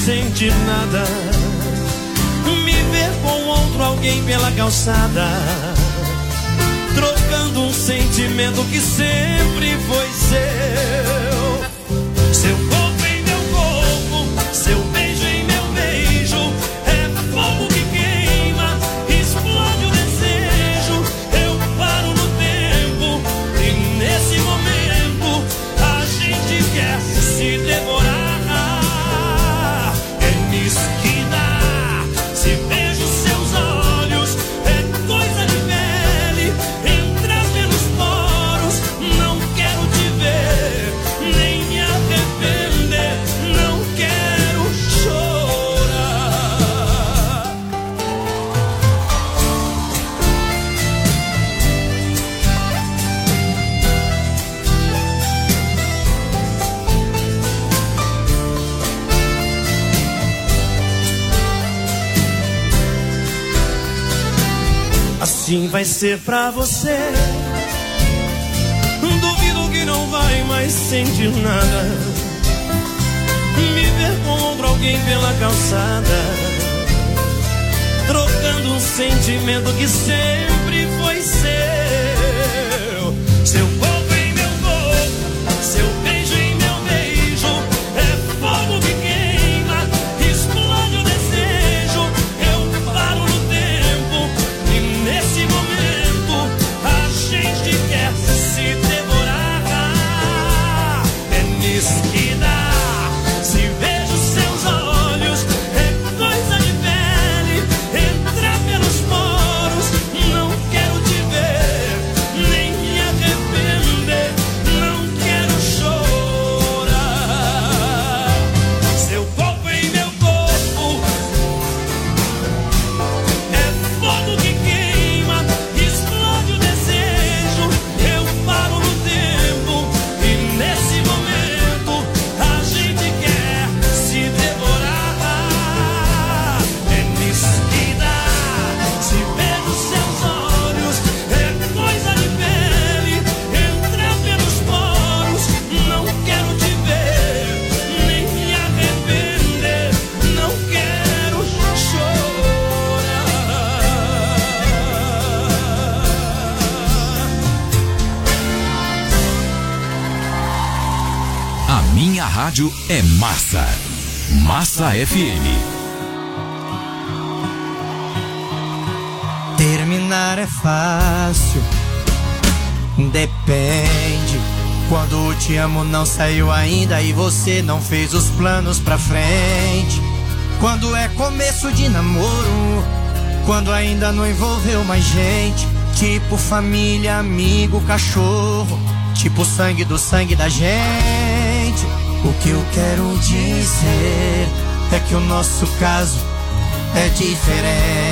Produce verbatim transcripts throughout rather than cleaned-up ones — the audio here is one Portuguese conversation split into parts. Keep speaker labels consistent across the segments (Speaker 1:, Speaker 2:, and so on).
Speaker 1: sente nada, me ver com outro alguém pela calçada, trocando um sentimento que sempre foi seu. Seu corpo em meu corpo, seu beijo em meu beijo, é fogo que queima, explode o desejo. Eu paro no tempo e nesse momento a gente quer se devorar. É mesquina, se vejo seus olhos, é coisa de pele, entra pelos poros. Não quero te ver, nem me arrepender, não quero chorar. Assim vai ser pra você. Duvido que não vai mais sentir nada, me ver com outro alguém pela calçada, trocando um sentimento que sempre foi seu. Seu corpo em meu corpo, seu beijo em meu beijo, é fogo que queima, explode o desejo. Eu paro no tempo e nesse momento a gente quer se devorar. É mesquina, se vejo seus olhos, é coisa de pele, entra pelos poros. Não quero te ver, nem me arrepender, não quero chorar. Seu corpo em meu corpo, é fogo que queima, explode o desejo. Eu paro no tempo e nesse momento a gente quer se devorar. É mesquina, se vejo seus olhos, é coisa de pele, entra pelos poros. Não quero te ver, nem me arrepender, não quero chorar.
Speaker 2: A minha rádio é Massa. Massa F M.
Speaker 3: Terminar é fácil, depende. Quando o te amo não saiu ainda e você não fez os planos pra frente. Quando é começo de namoro, quando ainda não envolveu mais gente. Tipo família, amigo, cachorro, tipo sangue do sangue da gente. O que eu quero dizer é que o nosso caso é diferente.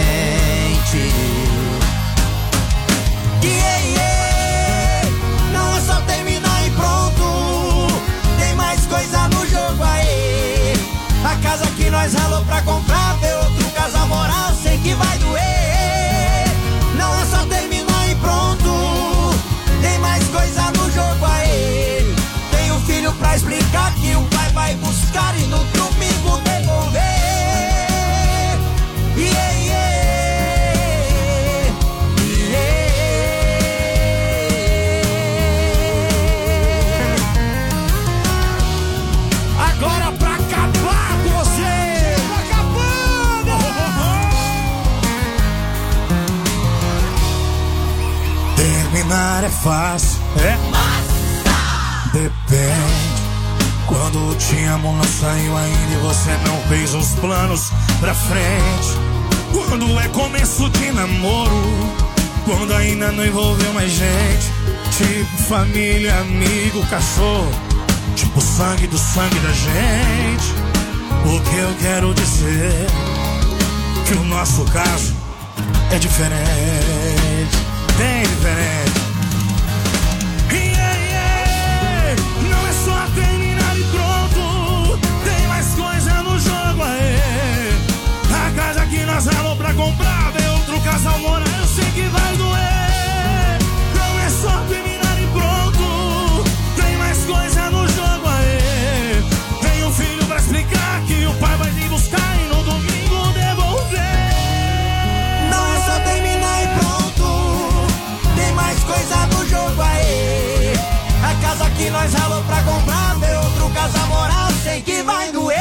Speaker 3: Yeah, yeah. Não é só terminar e pronto, tem mais coisa no jogo aí. A casa que nós ralou pra comprar, ver outro casal morar, sei que vai doer. Não é só terminar e pronto, tem mais coisa no jogo aí. Tem um filho pra explicar que o pai vai buscar e no domingo devolver. Yeah, yeah, yeah. Agora pra acabar com você, tá acabando. Terminar é fácil, é? Depende. Quando te amo não saiu ainda e você não fez os planos pra frente. Quando é começo de namoro, quando ainda não envolveu mais gente. Tipo família, amigo, cachorro, tipo sangue do sangue da gente. O que eu quero dizer que o nosso caso é diferente, bem diferente. Yeah, yeah. Não é só terminar e pronto, tem mais coisa no jogo aí. A casa que nós ralou pra comprar, ver outro casal morar, eu sei que vai doer. Não é só terminar e pronto, tem mais coisa no jogo aí. Tem um filho pra explicar que o pai vai
Speaker 4: alô pra comprar, ver outro casal moral, sei que vai doer.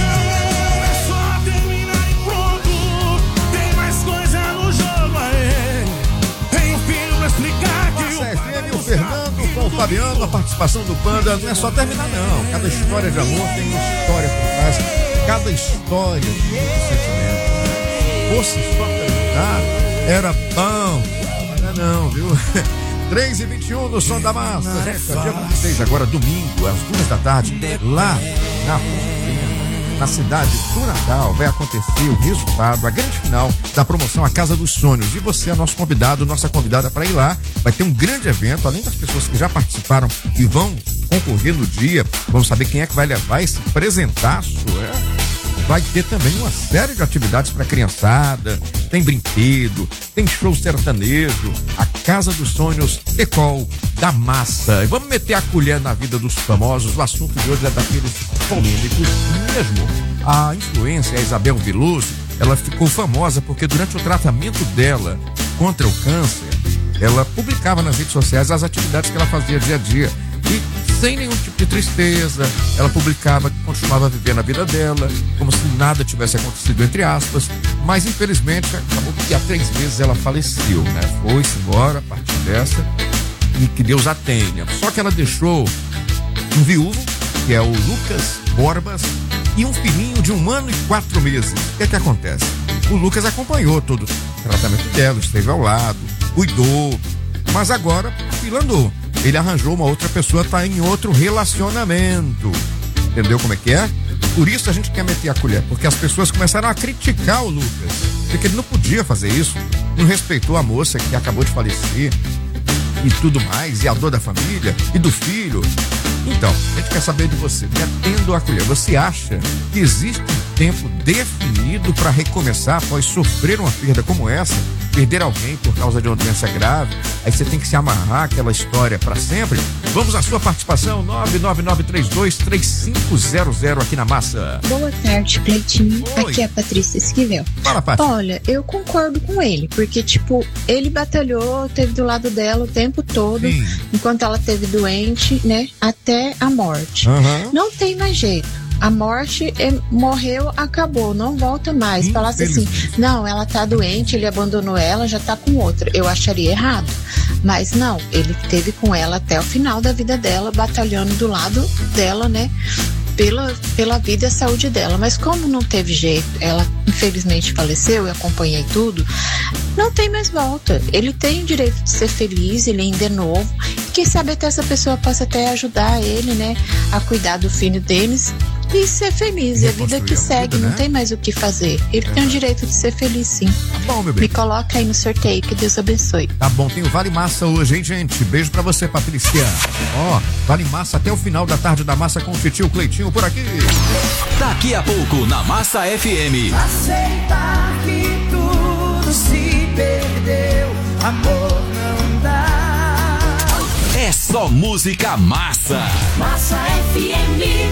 Speaker 3: Não é só terminar e pronto, tem mais coisa no jogo aí. Tem um filho pra explicar que
Speaker 5: Massa F M, o Fernando com o Fabiano, a participação do Panda, não é só terminar não, cada história de amor tem uma história por trás, cada história tem um sentimento. Fosse só terminar, era bom, não é não, viu? três e vinte e um no Som da Massa, dia vinte e seis, agora domingo, às duas da tarde, lá na Fontinha, na cidade do Natal, vai acontecer o resultado, a grande final da promoção A Casa dos Sonhos. E você é nosso convidado, nossa convidada para ir lá. Vai ter um grande evento, além das pessoas que já participaram e vão concorrer no dia. Vamos saber quem é que vai levar esse presentaço, é? Vai ter também uma série de atividades para criançada, tem brinquedo, tem show sertanejo, a Casa dos Sonhos, Ecol da Massa. E vamos meter a colher na vida dos famosos. O assunto de hoje é daqueles polêmicos mesmo. A influência, a Isabel Veloso, ela ficou famosa porque durante o tratamento dela contra o câncer, ela publicava nas redes sociais as atividades que ela fazia dia a dia. E sem nenhum tipo de tristeza, ela publicava que continuava vivendo a vida dela, como se nada tivesse acontecido, entre aspas, mas infelizmente acabou que há três meses ela faleceu, né? Foi-se embora a partir dessa, e que Deus a tenha. Só que ela deixou um viúvo, que é o Lucas Borbas, e um filhinho de um ano e quatro meses. O que é que acontece? O Lucas acompanhou todo o tratamento dela, esteve ao lado, cuidou, mas agora o filho andou. Ele arranjou uma outra pessoa, tá em outro relacionamento. Entendeu como é que é? Por isso a gente quer meter a colher, porque as pessoas começaram a criticar o Lucas, porque ele não podia fazer isso, não respeitou a moça que acabou de falecer e tudo mais, e a dor da família e do filho. Então, a gente quer saber de você, metendo a colher, você acha que existe um tempo definido para recomeçar após sofrer uma perda como essa? Perder alguém por causa de uma doença grave, aí você tem que se amarrar aquela história para sempre? Vamos à sua participação, nove nove nove três dois três cinco zero zero aqui na Massa.
Speaker 6: Boa tarde, Cleitinho.
Speaker 5: Oi.
Speaker 6: Aqui é a Patrícia Esquivel.
Speaker 5: Fala, Paty.
Speaker 6: Olha, eu concordo com ele, porque, tipo, ele batalhou, teve do lado dela o tempo todo,
Speaker 5: Sim.
Speaker 6: enquanto ela esteve doente, né, até a morte.
Speaker 5: Uhum.
Speaker 6: Não tem mais jeito. A morte é, morreu, acabou, não volta mais. Falasse assim, não, ela tá doente, ele abandonou ela, já tá com outra. Eu acharia errado. Mas não, ele teve com ela até o final da vida dela, batalhando do lado dela, né? Pela, pela vida e a saúde dela. Mas como não teve jeito, ela infelizmente faleceu, eu acompanhei tudo, não tem mais volta. Ele tem o direito de ser feliz, ele ainda é novo. Quem sabe até essa pessoa possa até ajudar ele, né? A cuidar do filho deles e ser feliz. E a vida que segue, não tem mais o que fazer. Ele tem o direito de ser feliz, sim.
Speaker 5: Tá bom, meu bem.
Speaker 6: Me coloca aí no sorteio, que Deus abençoe.
Speaker 5: Tá bom, tem o Vale Massa hoje, hein, gente? Beijo pra você, Patrícia. Ó, Vale Massa até o final da tarde da Massa com o Titio Cleitinho por aqui.
Speaker 2: Daqui a pouco na Massa F M.
Speaker 4: Aceitar que tudo se perdeu, amor não dá.
Speaker 2: É só música massa.
Speaker 4: Massa F M.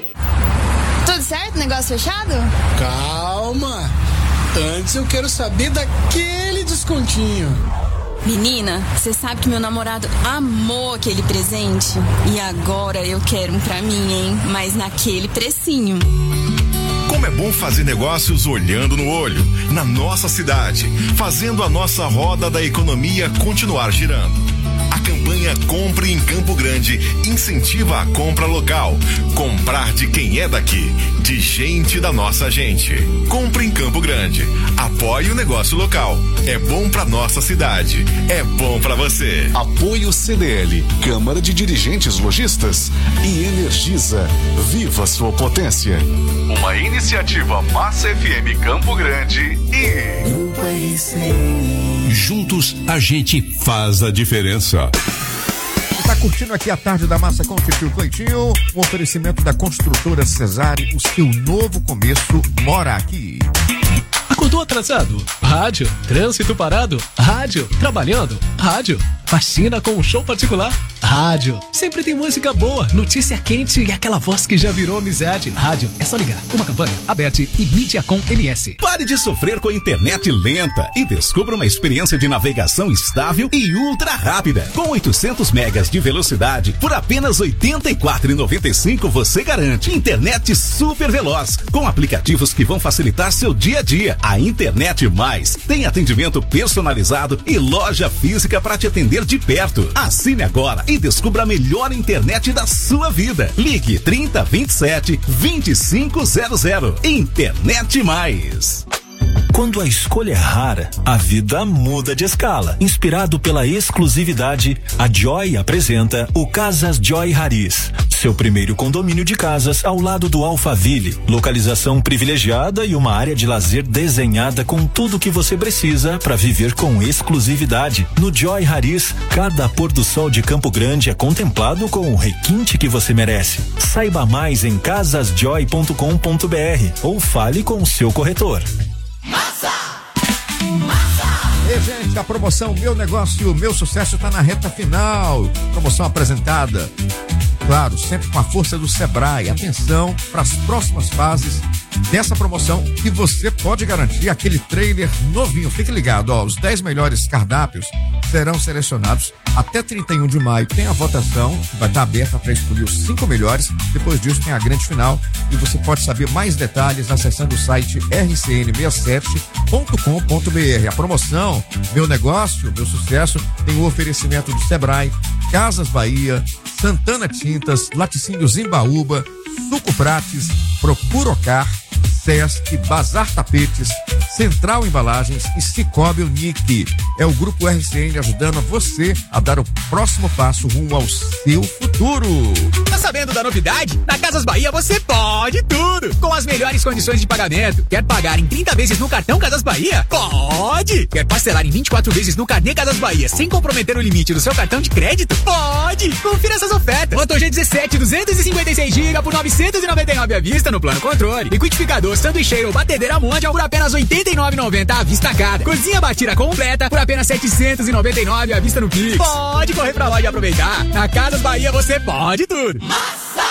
Speaker 7: Tudo certo? Negócio fechado?
Speaker 8: Calma! Antes eu quero saber daquele descontinho.
Speaker 7: Menina, você sabe que meu namorado amou aquele presente? E agora eu quero um pra mim, hein? Mas naquele precinho.
Speaker 9: Como é bom fazer negócios olhando no olho, na nossa cidade, fazendo a nossa roda da economia continuar girando. A campanha Compre em Campo Grande incentiva a compra local. Comprar de quem é daqui, de gente da nossa gente. Compre em Campo Grande. Apoie o negócio local. É bom pra nossa cidade. É bom pra você.
Speaker 10: Apoio C D L, Câmara de Dirigentes Lojistas e Energisa. Viva sua potência. Uma iniciativa Massa F M Campo Grande e
Speaker 4: Grupo R C.
Speaker 11: Juntos a gente faz a diferença.
Speaker 5: Tá curtindo aqui a tarde da Massa com o Titio Cleitinho, um oferecimento da construtora Cesare, o seu novo começo mora aqui.
Speaker 12: Acordou atrasado? Rádio. Trânsito parado? Rádio. Trabalhando? Rádio. Faxina com um show particular? Rádio. Sempre tem música boa, notícia quente e aquela voz que já virou amizade. Rádio, é só ligar. Uma campanha, Aberte e Mídiacom M S.
Speaker 13: Pare de sofrer com a internet lenta e descubra uma experiência de navegação estável e ultra rápida. Com oitocentos megas de velocidade, por apenas oitenta e quatro reais e noventa e cinco centavos você garante internet super veloz, com aplicativos que vão facilitar seu dia a dia. A Internet Mais tem atendimento personalizado e loja física para te atender de perto. Assine agora e descubra a melhor internet da sua vida. Ligue trinta, vinte e sete, vinte e cinco zero zero. Internet Mais.
Speaker 14: Quando a escolha é rara, a vida muda de escala. Inspirado pela exclusividade, a Joy apresenta o Casas Joy Haris, seu primeiro condomínio de casas ao lado do Alphaville. Localização privilegiada e uma área de lazer desenhada com tudo que você precisa para viver com exclusividade. No Joy Haris, cada pôr do sol de Campo Grande é contemplado com o requinte que você merece. Saiba mais em casas joy ponto com ponto b r ou fale com o seu corretor.
Speaker 5: Massa! Massa! E gente, a promoção Meu Negócio, Meu Sucesso está na reta final. Promoção apresentada, claro, sempre com a força do Sebrae. Atenção para as próximas fases dessa promoção que você pode garantir aquele trailer novinho. Fique ligado, ó, os dez melhores cardápios serão selecionados até trinta e um de maio. Tem a votação, que vai estar aberta para escolher os cinco melhores. Depois disso tem a grande final e você pode saber mais detalhes acessando o site r c n sessenta e sete ponto com ponto b r. A promoção Meu Negócio, Meu Sucesso tem o oferecimento do Sebrae, Casas Bahia, Santana Tintas, Laticínios Imbaúba, Suco Prates, Procurocar, Sesc, Bazar Tapetes, Central Embalagens e Cicobi Unique. É o Grupo R C N ajudando você a dar o próximo passo rumo ao seu futuro.
Speaker 15: Tá sabendo da novidade? Na Casas Bahia você pode tudo! Com as melhores condições de pagamento. Quer pagar em trinta vezes no cartão Casas Bahia? Pode! Quer parcelar em vinte e quatro vezes no carnê Casas Bahia sem comprometer o limite do seu cartão de crédito? Pode! Confira essas ofertas. Moto G dezessete, duzentos e cinquenta e seis gigabytes por novecentos e noventa e nove à vista no plano controle. Liquidificador, sanduicheiro ou batedeira Mondial por apenas oitenta e nove reais e noventa centavos à vista cada. Cozinha batida completa por apenas setecentos e noventa e nove reais à vista no Pix. Pode correr pra lá e aproveitar. Na Casas Bahia você pode tudo. Massa!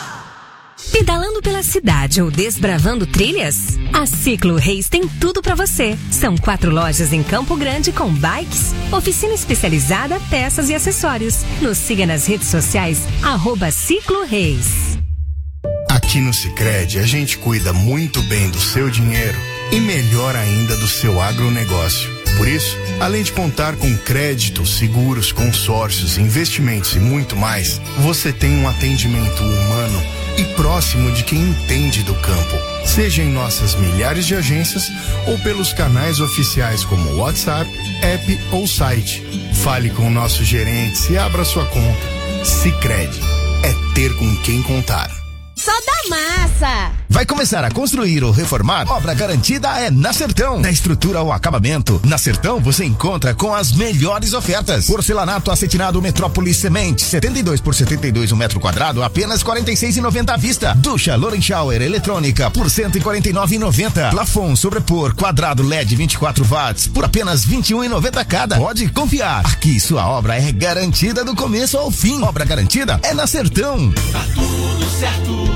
Speaker 16: Pedalando pela cidade ou desbravando trilhas? A Ciclo Reis tem tudo pra você. São quatro lojas em Campo Grande com bikes, oficina especializada, peças e acessórios. Nos siga nas redes sociais, arroba Ciclo Reis.
Speaker 17: Aqui no Sicredi a gente cuida muito bem do seu dinheiro e melhor ainda do seu agronegócio. Por isso, além de contar com crédito, seguros, consórcios, investimentos e muito mais, você tem um atendimento humano e próximo de quem entende do campo. Seja em nossas milhares de agências ou pelos canais oficiais como WhatsApp, app ou site. Fale com nossos gerentes e abra sua conta. Sicredi é ter com quem contar.
Speaker 18: Só da massa!
Speaker 19: Vai começar a construir ou reformar? Obra garantida é na Sertão. Da estrutura ao acabamento, na Sertão você encontra com as melhores ofertas. Porcelanato acetinado Metrópolis Cement, setenta e dois por setenta e dois um metro quadrado, apenas quarenta e seis reais e noventa centavos à vista. Ducha Loren Shower eletrônica por cento e quarenta e nove reais e noventa centavos. Plafon sobrepor quadrado L E D vinte e quatro watts por apenas vinte e um reais e noventa centavos cada. Pode confiar. Aqui sua obra é garantida do começo ao fim. Obra garantida é na Sertão.
Speaker 1: Tá tudo certo.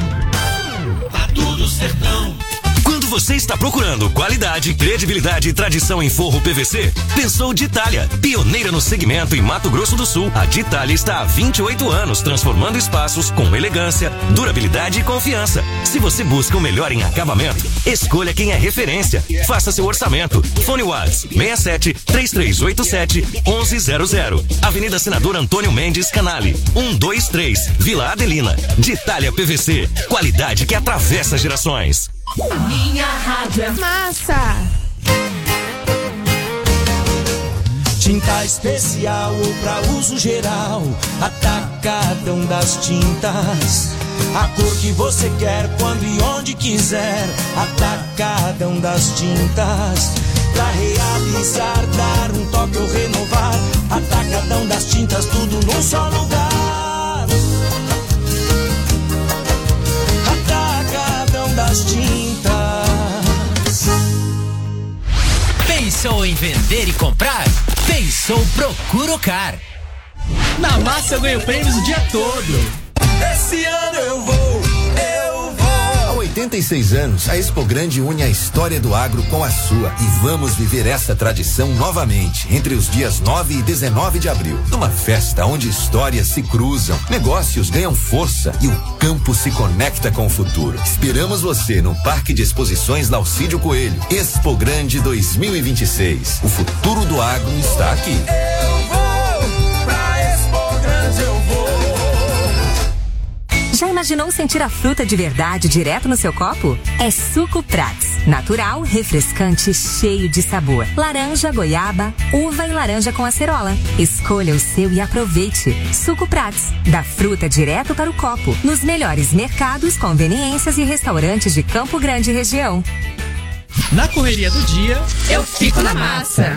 Speaker 1: Tá tudo Sertão.
Speaker 2: Quando você está procurando qualidade, credibilidade e tradição em forro P V C, pensou Ditalia. Pioneira no segmento em Mato Grosso do Sul, a Ditalia está há vinte e oito anos transformando espaços com elegância, durabilidade e confiança. Se você busca o melhor em acabamento, escolha quem é referência. Faça seu orçamento. Fone Whats seis sete, três três oito sete, um um zero zero. Avenida Senador Antônio Mendes Canale, cento e vinte e três, Vila Adelina. Ditalia P V C, qualidade que atravessa gerações.
Speaker 18: Minha rádio é massa.
Speaker 1: Tinta especial ou pra uso geral, Atacadão das Tintas. A cor que você quer, quando e onde quiser, Atacadão das Tintas. Pra realizar, dar um toque ou renovar, Atacadão das Tintas, tudo num só lugar. Atacadão das Tintas.
Speaker 20: Pensou em vender e comprar? Pensou Procurocar.
Speaker 12: Na Massa eu ganho prêmios o dia todo.
Speaker 1: Esse ano eu vou, eu vou.
Speaker 20: Há oitenta e seis anos, a Expo Grande une a história do agro com a sua. E vamos viver essa tradição novamente, entre os dias nove e dezenove de abril. Numa festa onde histórias se cruzam, negócios ganham força e o campo se conecta com o futuro. Esperamos você no Parque de Exposições Laucídio Coelho. Expo Grande dois mil e vinte e seis. O futuro do agro está aqui.
Speaker 1: Eu vou pra Expo Grande, eu vou.
Speaker 16: Já imaginou sentir a fruta de verdade direto no seu copo? É Suco Prats. Natural, refrescante, cheio de sabor. Laranja, goiaba, uva e laranja com acerola. Escolha o seu e aproveite. Suco Prats. Da fruta direto para o copo. Nos melhores mercados, conveniências e restaurantes de Campo Grande e região.
Speaker 12: Na correria do dia,
Speaker 18: eu fico na massa.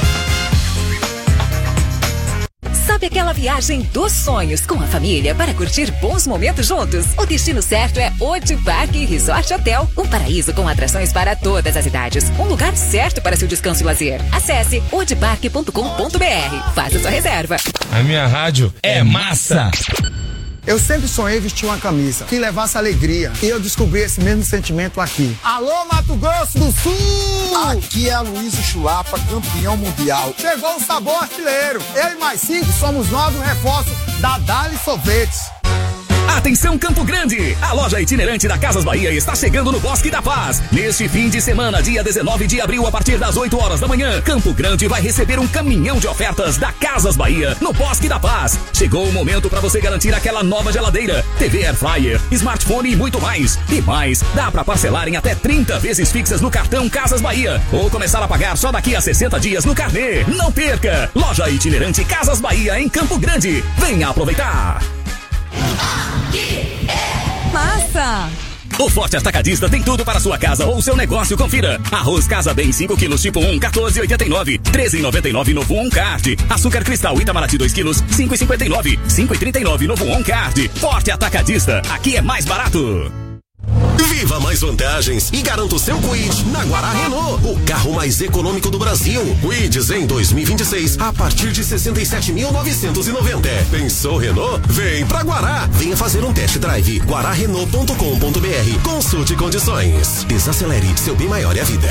Speaker 16: Sabe aquela viagem dos sonhos com a família para curtir bons momentos juntos? O destino certo é Odi Parque Resort Hotel, um paraíso com atrações para todas as idades, um lugar certo para seu descanso e lazer. Acesse odi parque ponto com ponto b r. Faça sua reserva.
Speaker 21: A minha rádio é massa.
Speaker 22: Eu sempre sonhei vestir uma camisa que levasse alegria. E eu descobri esse mesmo sentimento aqui. Alô, Mato Grosso do Sul!
Speaker 23: Aqui é Aloysio Chulapa, campeão mundial.
Speaker 22: Chegou o sabor artilheiro. Eu e mais cinco somos novos reforços da Dali Sorvetes.
Speaker 13: Atenção Campo Grande! A loja itinerante da Casas Bahia está chegando no Bosque da Paz. Neste fim de semana, dia dezenove de abril, a partir das oito horas da manhã, Campo Grande vai receber um caminhão de ofertas da Casas Bahia no Bosque da Paz. Chegou o momento para você garantir aquela nova geladeira, T V Air Fryer, smartphone e muito mais. E mais, dá para parcelar em até trinta vezes fixas no cartão Casas Bahia ou começar a pagar só daqui a sessenta dias no carnê. Não perca! Loja itinerante Casas Bahia em Campo Grande. Venha aproveitar!
Speaker 16: Massa!
Speaker 13: O Forte Atacadista tem tudo para sua casa ou seu negócio, confira. Arroz Casa Bem cinco quilos tipo um, quatorze e oitenta e nove, treze e noventa e nove novo um card. Açúcar Cristal Itamaraty dois quilos, cinco e cinquenta e nove, cinco e trinta e nove novo um card. Forte Atacadista, aqui é mais barato.
Speaker 2: Viva mais vantagens e garanta o seu Kwid na Guará Renault, o carro mais econômico do Brasil. Kwids em dois mil e vinte e seis a partir de sessenta e sete mil novecentos e noventa. Pensou Renault? Vem pra Guará. Venha fazer um test drive. guará renault ponto com ponto b r. Consulte condições. Desacelere, seu bem maior é a vida.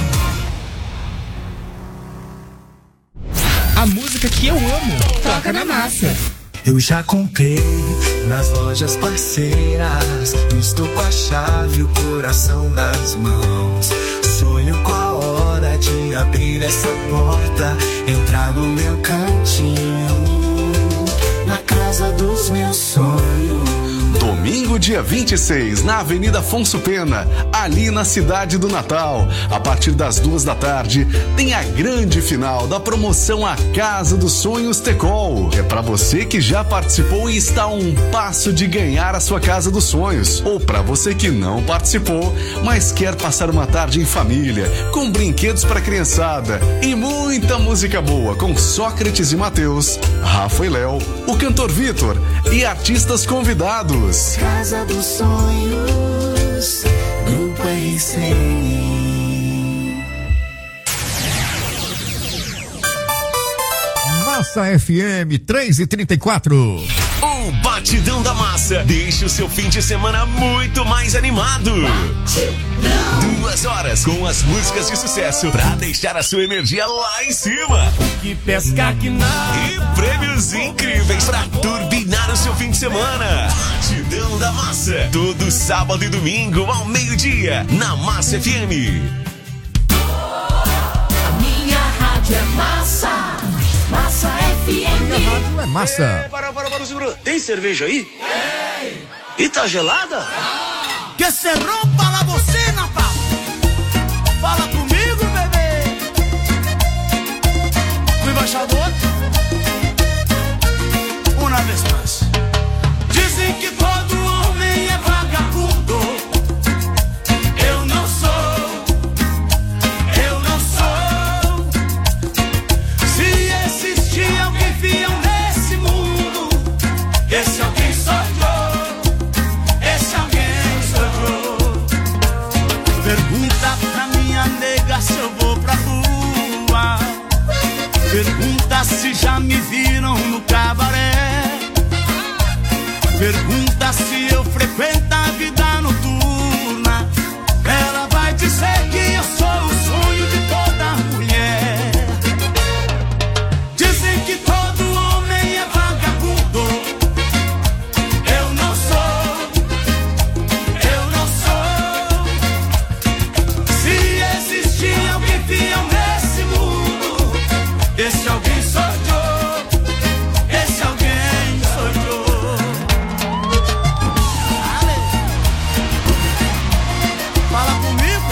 Speaker 12: A música que eu amo
Speaker 18: toca na massa.
Speaker 24: Eu já comprei nas lojas parceiras. Estou com a chave e o coração nas mãos. Sonho com a hora de abrir essa porta, entrar no meu cantinho, na casa dos meus sonhos.
Speaker 10: Domingo, dia vinte e seis, na Avenida Afonso Pena, ali na cidade do Natal. A partir das duas da tarde, tem a grande final da promoção A Casa dos Sonhos Tecol. É pra você que já participou e está a um passo de ganhar a sua Casa dos Sonhos. Ou pra você que não participou, mas quer passar uma tarde em família, com brinquedos pra criançada e muita música boa com Sócrates e Mateus, Rafa e Léo, o cantor Vitor e artistas convidados.
Speaker 24: Casa dos Sonhos, Grupo R C.
Speaker 5: Massa F M três e trinta e quatro.
Speaker 2: O Batidão da Massa deixa o seu fim de semana muito mais animado. Batidão. Duas horas com as músicas de sucesso pra deixar a sua energia lá em cima.
Speaker 1: Que pesca que nada.
Speaker 2: E prêmios incríveis pra turbinar o seu fim de semana. Batidão da Massa, todo sábado e domingo ao meio-dia na Massa F M.
Speaker 18: A minha rádio é massa. Massa F M.
Speaker 5: Minha rádio é massa.
Speaker 25: Ei, para, para, para, segura. Tem cerveja aí? Tem. E tá gelada?
Speaker 1: Ah. Que se rompa la bocina, pá. Fala comigo, bebê. O embaixador. Uma vez mais. Dizem que todo homem é vagabundo. Eu não sou. Eu não sou. Se existir alguém fiel nesse mundo, esse alguém sou eu. Esse alguém sou eu. Pergunta pra minha nega se eu vou pra rua. Pergunta se já me viram no cavalo. frequenta a vida noturna, ela vai dizer que eu sou o sonho de toda mulher. Dizem que todo homem é vagabundo. Eu não sou, eu não sou. Se existir alguém fiel nesse mundo, esse alguém sou eu. Esse alguém sou eu. Fala comigo.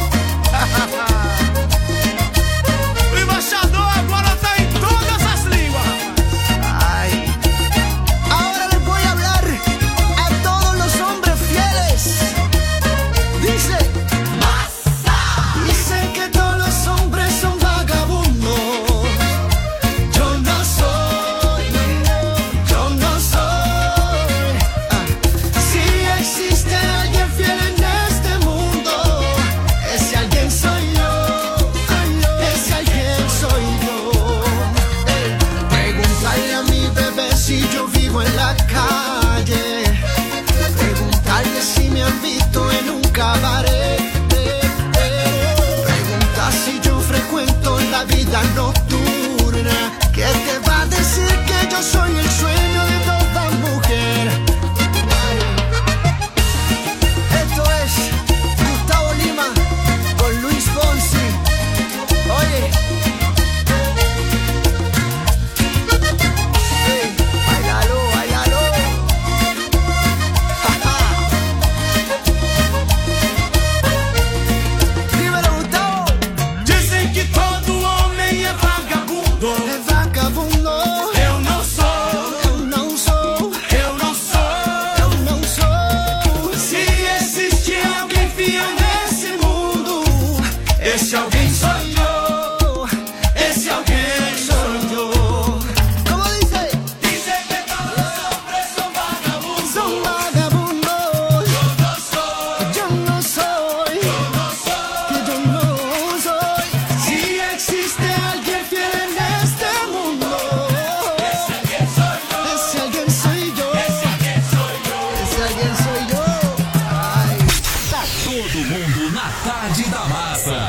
Speaker 1: O embaixador agora tá em todas as línguas.
Speaker 4: Ay. Ahora les voy a hablar a todos los hombres fieles. Dice, masa.
Speaker 1: Dicen que todos los hombres son vagabundos. Yo no soy, yo no soy. Ah. Si existe alguien fiel en este mundo, ese alguien soy yo. Ese alguien soy yo. Ey. Preguntarle a mi bebé si yo vivo en la calle. Preguntarle si me han visto en un cabaret. Pregunta si yo frecuento la vida nocturna, que te va a decir que yo soy el sueño de toda mujer. Esto es Gustavo Lima con Luis Fonsi. Oye, hey, bailalo, bailalo. Dímelo, Gustavo. Dizem que todo homem é vagabundo. É vagabundo. Eu não sou. Eu não sou. Eu não sou. Eu não sou. Se existe alguém fiel nesse mundo, esse alguém sou eu. Esse alguém sou eu. Como dice? Dizem que todos os hombres são vagabundos. São vagabundos. Eu não sou. Eu não sou. Eu não sou. Que eu não sou. Se existe alguém fiel neste mundo, esse alguém sou eu. Esse alguém sou eu. Esse alguém sou eu. Esse alguém sou eu. Ai.
Speaker 2: Tá todo mundo na Tarde da Massa.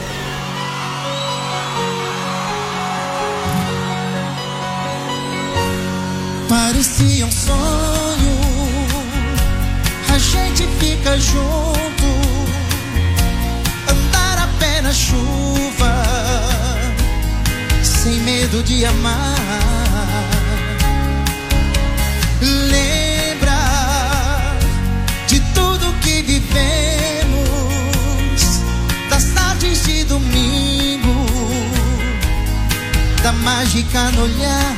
Speaker 1: Parecia um sonho, a gente fica junto, andar a pé na chuva, sem medo de amar. Lembra de tudo que vivemos, das tardes de domingo, da mágica no olhar.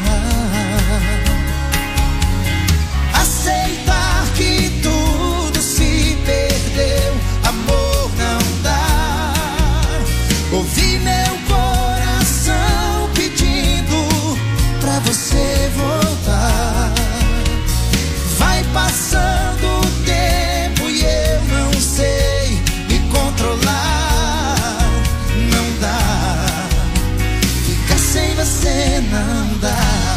Speaker 1: Aceitar que tudo se perdeu, amor não dá. Ouvi meu coração pedindo pra você voltar. Vai passando o tempo e eu não sei me controlar. Não dá, ficar sem você não dá.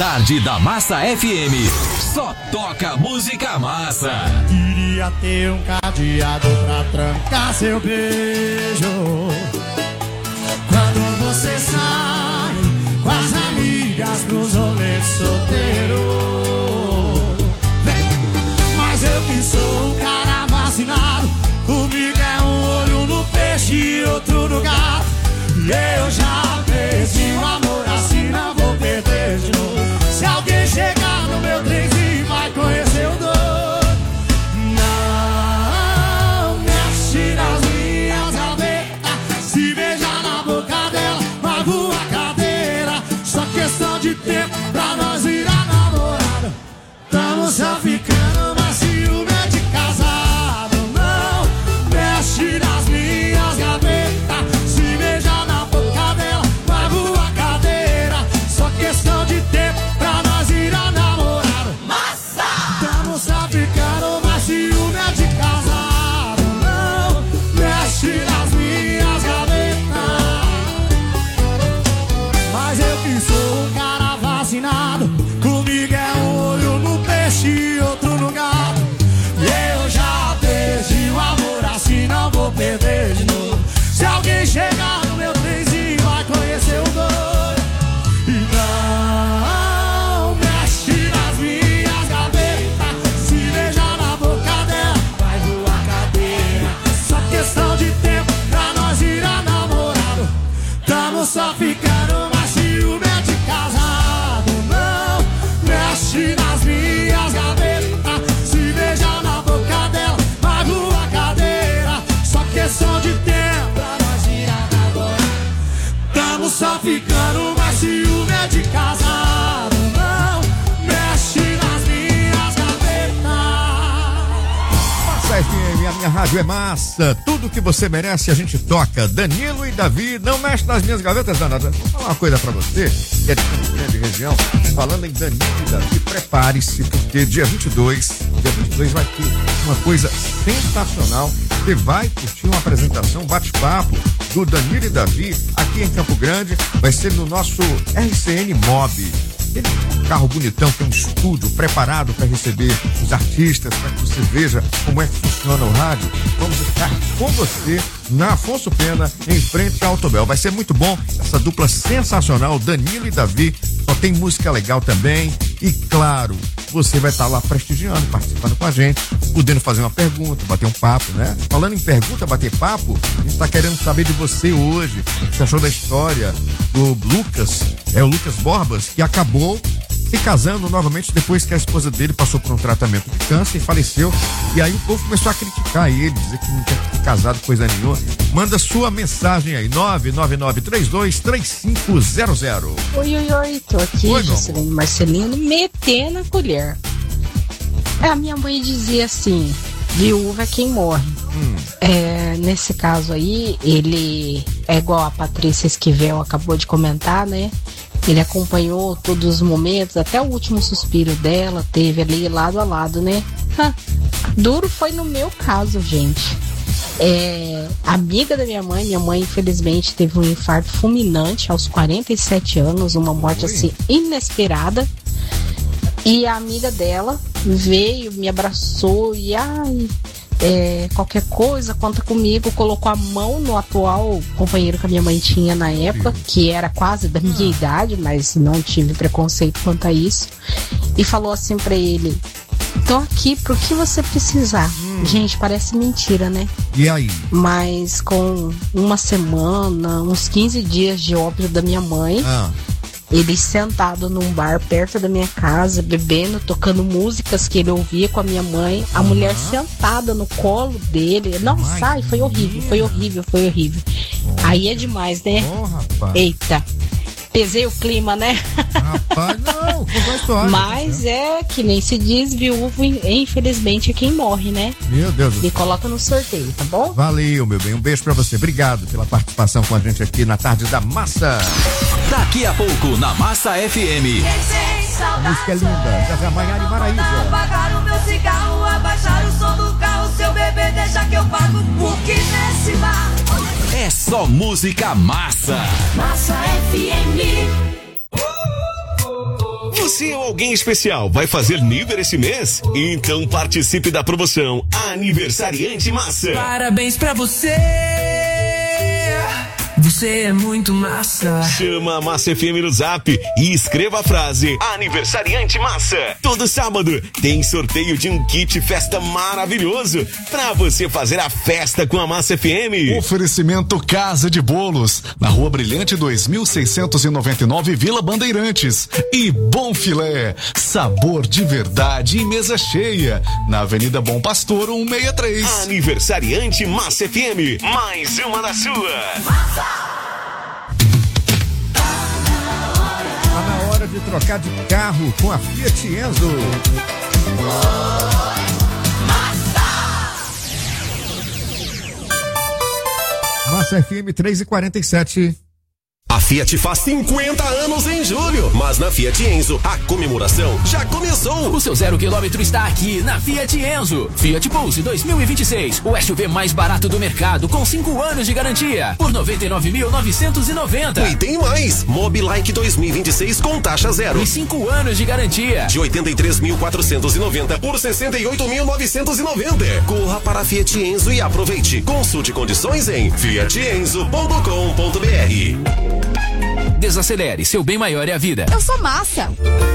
Speaker 2: tarde da Massa F M. Só toca música massa.
Speaker 1: Queria ter um cadeado pra trancar seu beijo. Quando você sai com as amigas pros rolês solteiro. Mas eu que sou um cara vacinado, comigo é um olho no peixe e outro no gato. E eu já perdi o amor assim, não vou perder de novo. Se alguém chegar no meu trenzinho vai conhecer o doido. Não mexe nas minhas gavetas, se beijar na boca dela, magoa a cadeira. Só questão de tempo pra nós virar namorada. Tamo só ficando, mas ciúme é de casado. Não mexe nas minhas gavetas, se beijar na boca dela, magoa a cadeira. Só questão de tempo pra nós virar namorada. Massa! Tamo só ficando, mas ciúme é de casado. Não mexe nas minhas gavetas. Mas eu que sou um cara vacinado, comigo é um olho no peixe e outro no gato. E eu já perdi o amor assim, não vou perder de novo. Se alguém chegar no meu trenzinho vai conhecer o doido. E não mexe nas minhas gavetas, se beijar na boca dela vai voar cadeira. Só questão de tempo pra nós virar namorado. Tamo só ficando, mas ciúme é de casado. Não mexe nas minhas gavetas, se beijar na boca dela magoa a cadeira. Só questão de tempo pra nós virar namorado. Tamo só ficando, mas ciúme é de casado. Não mexe nas minhas gavetas.
Speaker 5: Massa F M, a minha rádio é massa. Tudo que você merece a gente toca. Danilo e Davi, não mexe nas minhas gavetas, danada. Vou falar uma coisa pra você, que é de Campo Grande região. Falando em Danilo e Davi, prepare-se, porque dia vinte e dois, dia vinte e dois vai ter uma coisa sensacional. Você vai curtir uma apresentação, um bate-papo do Danilo e Davi aqui em Campo Grande. Vai ser no nosso R C N Mob. Aquele carro bonitão, tem um estúdio preparado para receber os artistas, para que você veja como é que funciona o rádio. Vamos estar com você na Afonso Pena, em frente ao Autobel. Vai ser muito bom, essa dupla sensacional, Danilo e Davi. Só tem música legal também. E claro, você vai estar lá prestigiando, participando com a gente, podendo fazer uma pergunta, bater um papo, né? Falando em pergunta, bater papo, a gente está querendo saber de você hoje. O que você achou da história do Lucas, é o Lucas Borbas, que acabou se casando novamente depois que a esposa dele passou por um tratamento de câncer e faleceu. E aí o povo começou a criticar ele, dizer que não quer ter casado coisa nenhuma. Manda sua mensagem aí, nove nove nove três dois três cinco zero zero.
Speaker 3: Oi, oi, oi, tô aqui, Juscelino Marcelino, metendo a colher. A minha mãe dizia assim, viúva é quem morre. Hum. É, nesse caso aí, ele é igual a Patrícia Esquivel acabou de comentar, né? Ele acompanhou todos os momentos, até o último suspiro dela, teve ali lado a lado, né? Ha, duro foi no meu caso, gente. É, amiga da minha mãe, minha mãe infelizmente teve um infarto fulminante aos quarenta e sete anos, uma morte assim inesperada. E a amiga dela veio, me abraçou e ai, é, qualquer coisa, conta comigo, colocou a mão no atual companheiro que a minha mãe tinha na época, que era quase da minha idade, mas não tive preconceito quanto a isso, e falou assim pra ele: tô aqui pro que você precisar. Hum. Gente, parece mentira, né?
Speaker 5: E aí?
Speaker 3: Mas com uma semana, uns quinze dias de óbito da minha mãe, ah. ele sentado num bar perto da minha casa, bebendo, tocando músicas que ele ouvia com a minha mãe, a uhum. mulher sentada no colo dele. Não, Ai, sai, foi horrível, foi horrível, foi horrível. Oh. Aí é demais, né?
Speaker 5: Oh, rapaz.
Speaker 3: Eita. Pesei o clima, né?
Speaker 5: Rapaz, não, conta a história.
Speaker 3: Mas é que nem se diz, viúvo, infelizmente, é quem morre, né?
Speaker 5: Meu Deus do céu.
Speaker 3: Me coloca no sorteio, tá bom?
Speaker 5: Valeu, meu bem. Um beijo pra você. Obrigado pela participação com a gente aqui na Tarde da Massa.
Speaker 2: Daqui a pouco, na Massa F M.
Speaker 5: A música é linda. Já vai Maiara e Maraísa.
Speaker 18: Apagar o meu cigarro, abaixar o som do carro. Seu bebê deixa que eu pago, porque nesse bar
Speaker 2: é só música massa.
Speaker 18: Massa F M.
Speaker 6: Você ou alguém especial vai fazer nível esse mês? Então participe da promoção Aniversariante Massa.
Speaker 7: Parabéns pra você. Você é muito massa.
Speaker 6: Chama a Massa F M no Zap e escreva a frase Aniversariante Massa. Todo sábado tem sorteio de um kit festa maravilhoso pra você fazer a festa com a Massa F M.
Speaker 10: Oferecimento Casa de Bolos, na Rua Brilhante dois mil seiscentos e noventa e nove, Vila Bandeirantes. E Bom Filé, sabor de verdade e mesa cheia, na Avenida Bom Pastor cento e sessenta e três.
Speaker 6: Aniversariante Massa F M, mais uma da sua. Massa!
Speaker 5: Tá na hora de trocar de carro com a Fiat Enzo. Massa! Massa F M três e quarenta e sete.
Speaker 8: A Fiat faz cinquenta anos em julho, mas na Fiat Enzo a comemoração já começou.
Speaker 15: O seu zero quilômetro está aqui na Fiat Enzo. Fiat Pulse dois mil e vinte e seis, o S U V mais barato do mercado com cinco anos de garantia por noventa e nove mil novecentos e noventa.
Speaker 8: E tem mais, Mobilike dois mil e vinte e seis com taxa zero
Speaker 15: e cinco anos de garantia
Speaker 8: de oitenta e três mil quatrocentos e noventa por sessenta e oito mil novecentos e noventa. Corra para a Fiat Enzo e aproveite. Consulte condições em fiat enzo ponto com ponto b r.
Speaker 15: Desacelere, seu bem maior é a vida.
Speaker 9: Eu sou Massa.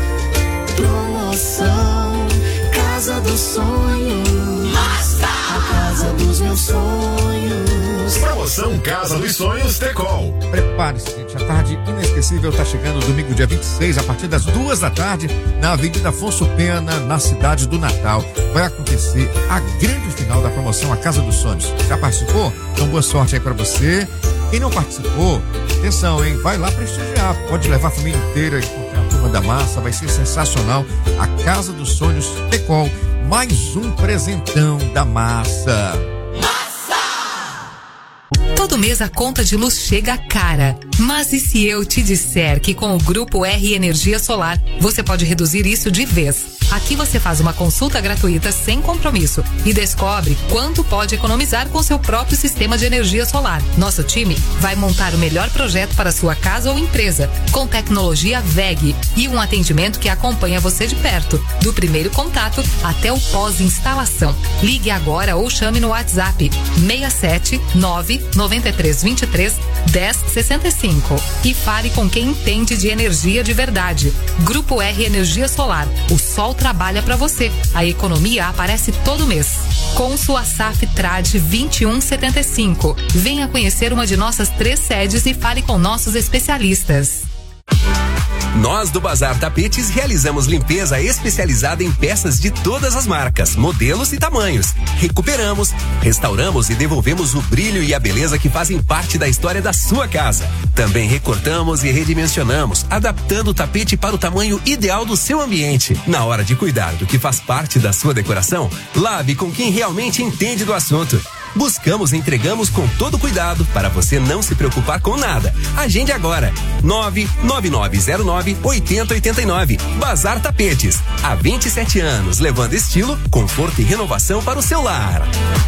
Speaker 24: Promoção Casa dos Sonhos. Massa! A casa dos meus sonhos.
Speaker 10: Promoção Casa dos Sonhos Tecol.
Speaker 5: Prepare-se, gente. A tarde inesquecível está chegando domingo, dia vinte e seis, a partir das duas da tarde, na Avenida Afonso Pena, na cidade do Natal. Vai acontecer a grande final da promoção A Casa dos Sonhos. Já participou? Então boa sorte aí para você. Quem não participou, atenção, hein? Vai lá prestigiar. Pode levar a família inteira, encontrar a turma da massa, vai ser sensacional. A Casa dos Sonhos Tecol, mais um presentão da massa.
Speaker 16: Todo mês a conta de luz chega cara. Mas e se eu te disser que com o Grupo R Energia Solar você pode reduzir isso de vez? Aqui você faz uma consulta gratuita sem compromisso e descobre quanto pode economizar com seu próprio sistema de energia solar. Nosso time vai montar o melhor projeto para sua casa ou empresa, com tecnologia V E G e um atendimento que acompanha você de perto, do primeiro contato até o pós-instalação. Ligue agora ou chame no WhatsApp seis sete nove nove três dois três um zero seis cinco e fale com quem entende de energia de verdade. Grupo R Energia Solar. O sol trabalha para você. A economia aparece todo mês. Com sua S A F Trade vinte e um setenta e cinco. Venha conhecer uma de nossas três sedes e fale com nossos especialistas.
Speaker 8: Nós do Bazar Tapetes realizamos limpeza especializada em peças de todas as marcas, modelos e tamanhos. Recuperamos, restauramos e devolvemos o brilho e a beleza que fazem parte da história da sua casa. Também recortamos e redimensionamos, adaptando o tapete para o tamanho ideal do seu ambiente. Na hora de cuidar do que faz parte da sua decoração, lave com quem realmente entende do assunto. Buscamos e entregamos com todo cuidado para você não se preocupar com nada. Agende agora. nove nove nove zero nove oito zero oito nove. Bazar Tapetes. Há vinte e sete anos, levando estilo, conforto e renovação para o seu lar.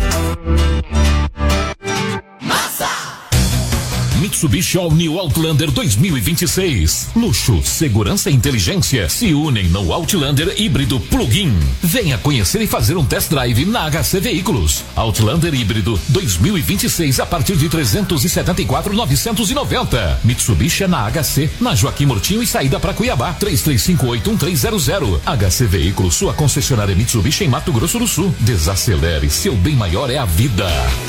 Speaker 2: Mitsubishi All New Outlander dois mil e vinte e seis. Luxo, segurança e inteligência se unem no Outlander híbrido plug-in. Venha conhecer e fazer um test drive na H C Veículos. Outlander híbrido dois mil e vinte e seis a partir de trezentos e setenta e quatro mil novecentos e noventa. Mitsubishi é na H C, na Joaquim Murtinho e saída para Cuiabá. três três cinco oito um três zero zero. H C Veículos, sua concessionária Mitsubishi em Mato Grosso do Sul. Desacelere, seu bem maior é a vida.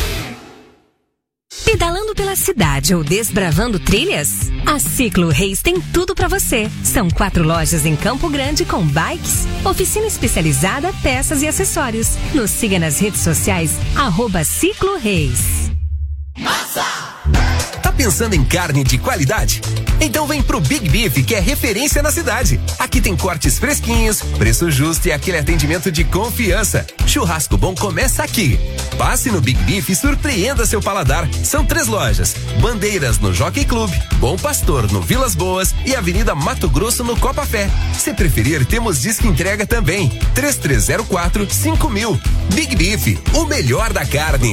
Speaker 16: Pedalando pela cidade ou desbravando trilhas? A Ciclo Reis tem tudo para você. São quatro lojas em Campo Grande com bikes, oficina especializada, peças e acessórios. Nos siga nas redes sociais, arroba Ciclo Reis.
Speaker 8: Massa! Tá pensando em carne de qualidade? Então vem pro Big Beef, que é referência na cidade. Aqui tem cortes fresquinhos, preço justo e aquele atendimento de confiança. Churrasco bom começa aqui. Passe no Big Beef e surpreenda seu paladar. São três lojas: Bandeiras no Jockey Club, Bom Pastor no Vilas Boas e Avenida Mato Grosso no Copa Fé. Se preferir, temos disque entrega também. três três zero quatro cinco mil. Big Beef, o melhor da carne.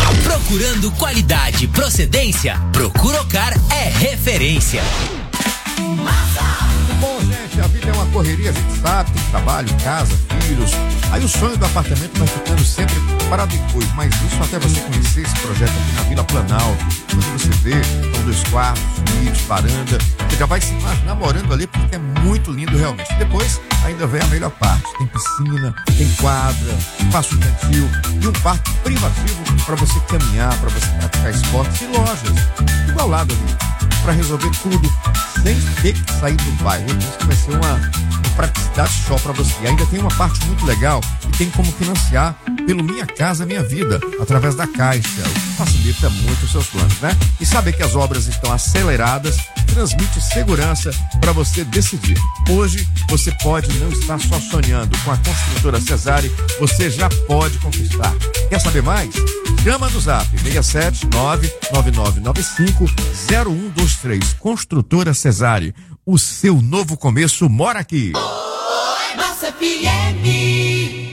Speaker 11: Procurando qualidade e procedência? Procurocar é referência.
Speaker 5: Bom, gente, a vida é uma correria, a gente sabe, tem trabalho, casa, filhos. Aí o sonho do apartamento vai ficando sempre para depois, mas isso até você conhecer esse projeto aqui na Vila Planalto, quando você vê, são dois quartos, suítes, varanda, você já vai se imaginar morando ali porque é muito lindo realmente. Depois ainda vem a melhor parte, tem piscina, tem quadra, espaço infantil e um parque privativo para você caminhar, para você praticar esportes e lojas, igual ao lado ali, para resolver tudo sem ter que sair do bairro. Isso que vai ser uma, uma praticidade só para você. E ainda tem uma parte muito legal que tem como financiar pelo Minha Casa Minha Vida, através da Caixa, o que facilita muito os seus planos, né? E saber que as obras estão aceleradas transmite segurança para você decidir. Hoje você pode não estar só sonhando. Com a Construtora Cesário, você já pode conquistar. Quer saber mais? Chama no zap seis sete nove nove nove nove cinco zero um dois três. Construtora Cesário, o seu novo começo mora aqui.
Speaker 18: Oi, Massa F M.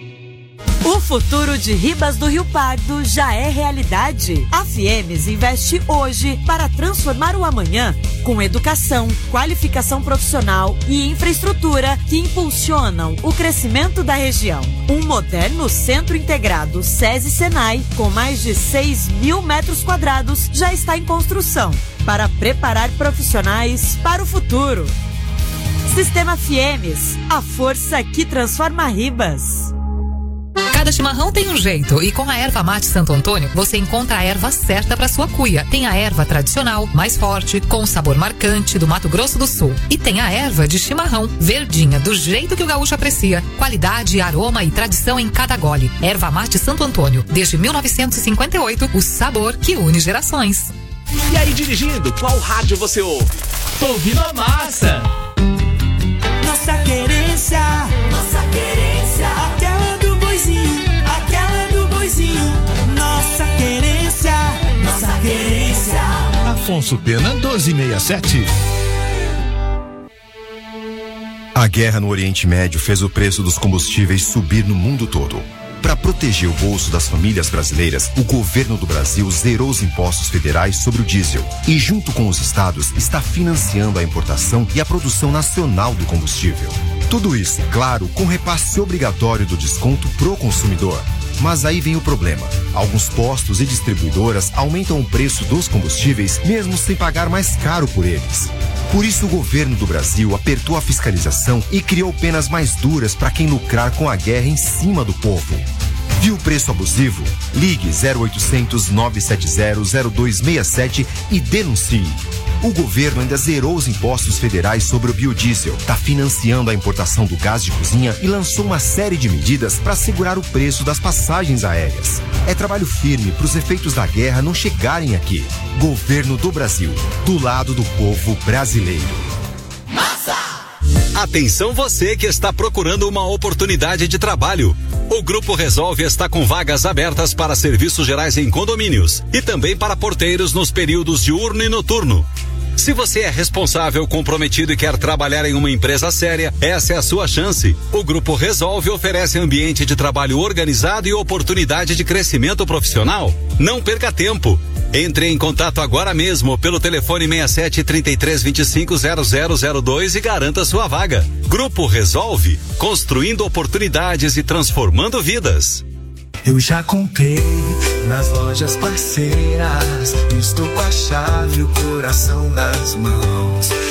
Speaker 9: O futuro de Ribas do Rio Pardo já é realidade. A Fiemes investe hoje para transformar o amanhã com educação, qualificação profissional e infraestrutura que impulsionam o crescimento da região. Um moderno centro integrado SESI-Senai com mais de seis mil metros quadrados já está em construção para preparar profissionais para o futuro. Sistema Fiemes, a força que transforma Ribas.
Speaker 11: Cada chimarrão tem um jeito e com a erva mate Santo Antônio você encontra a erva certa para sua cuia. Tem a erva tradicional, mais forte, com sabor marcante do Mato Grosso do Sul. E tem a erva de chimarrão, verdinha, do jeito que o gaúcho aprecia. Qualidade, aroma e tradição em cada gole. Erva mate Santo Antônio, desde mil novecentos e cinquenta e oito, o sabor que une gerações.
Speaker 2: E aí dirigindo, qual rádio você ouve?
Speaker 21: Tô ouvindo a Massa.
Speaker 18: Nossa querência, nossa querência, aquela do boizinho, aquela do boizinho. Nossa querência, nossa querência.
Speaker 13: Afonso Pena doze sessenta e sete.
Speaker 14: A guerra no Oriente Médio fez o preço dos combustíveis subir no mundo todo. Para proteger o bolso das famílias brasileiras, o governo do Brasil zerou os impostos federais sobre o diesel e, junto com os estados, está financiando a importação e a produção nacional do combustível. Tudo isso, claro, com repasse obrigatório do desconto pro consumidor. Mas aí vem o problema. Alguns postos e distribuidoras aumentam o preço dos combustíveis mesmo sem pagar mais caro por eles. Por isso, o governo do Brasil apertou a fiscalização e criou penas mais duras para quem lucrar com a guerra em cima do povo. Viu o preço abusivo? Ligue zero oitocentos, nove sete zero, zero dois seis sete e denuncie. O governo ainda zerou os impostos federais sobre o biodiesel, está financiando a importação do gás de cozinha e lançou uma série de medidas para segurar o preço das passagens aéreas. É trabalho firme para os efeitos da guerra não chegarem aqui. Governo do Brasil, do lado do povo brasileiro.
Speaker 2: Atenção você que está procurando uma oportunidade de trabalho. O Grupo Resolve está com vagas abertas para serviços gerais em condomínios e também para porteiros nos períodos diurno e noturno. Se você é responsável, comprometido e quer trabalhar em uma empresa séria, essa é a sua chance. O Grupo Resolve oferece ambiente de trabalho organizado e oportunidade de crescimento profissional. Não perca tempo. Entre em contato agora mesmo pelo telefone seis sete, três três dois cinco, zero zero zero dois e garanta sua vaga. Grupo Resolve, construindo oportunidades e transformando vidas.
Speaker 24: Eu já comprei nas lojas parceiras, estou com a chave e o coração nas mãos.